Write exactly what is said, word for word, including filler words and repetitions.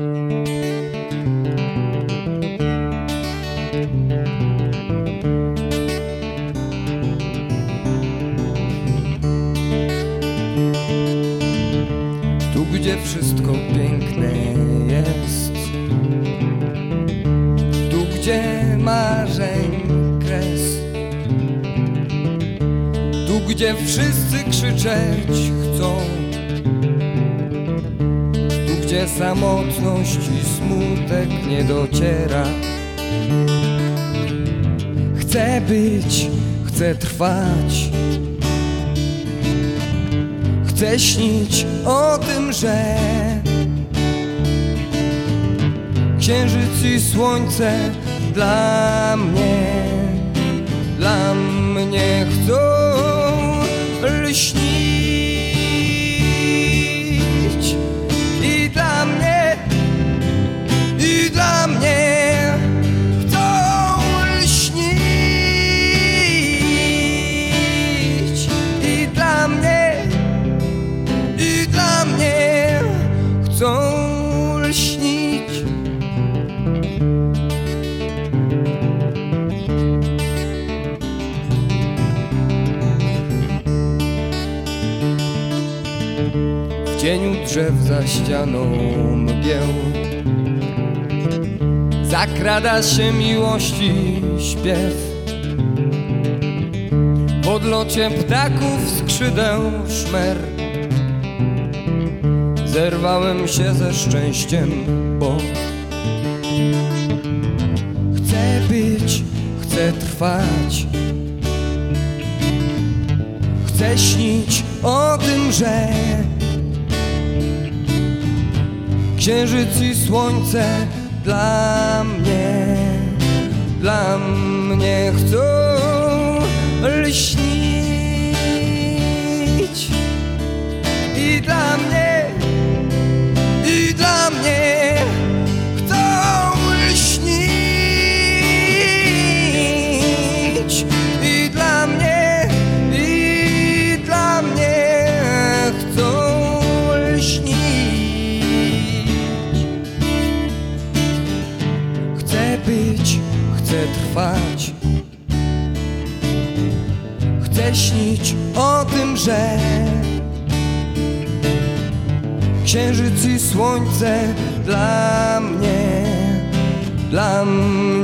Tu, gdzie wszystko piękne jest, tu, gdzie marzeń kres, tu, gdzie wszyscy krzyczeć chcą, tu, gdzie samotność i smutek nie dociera. Chcę być, chcę trwać, chcę śnić o tym, że księżyc i słońce dla mnie, dla mnie chcą lśnić. I dla mnie, i dla mnie chcą lśnić. I dla mnie, i dla mnie chcą lśnić. W cieniu drzew za ścianą mgieł zakrada się miłości śpiew. W odlocie ptaków skrzydeł szmer zerwałem się ze szczęściem, bo chcę być, chcę trwać, chcę śnić o tym, że księżyc i słońce dla mnie, dla mnie chcą lśnić. I dla mnie, i dla mnie chcą lśnić. I dla mnie, i dla mnie chcą lśnić. Chcę być, chcę trwać, chcę śnić o tym, że księżyc i słońce dla mnie, dla mnie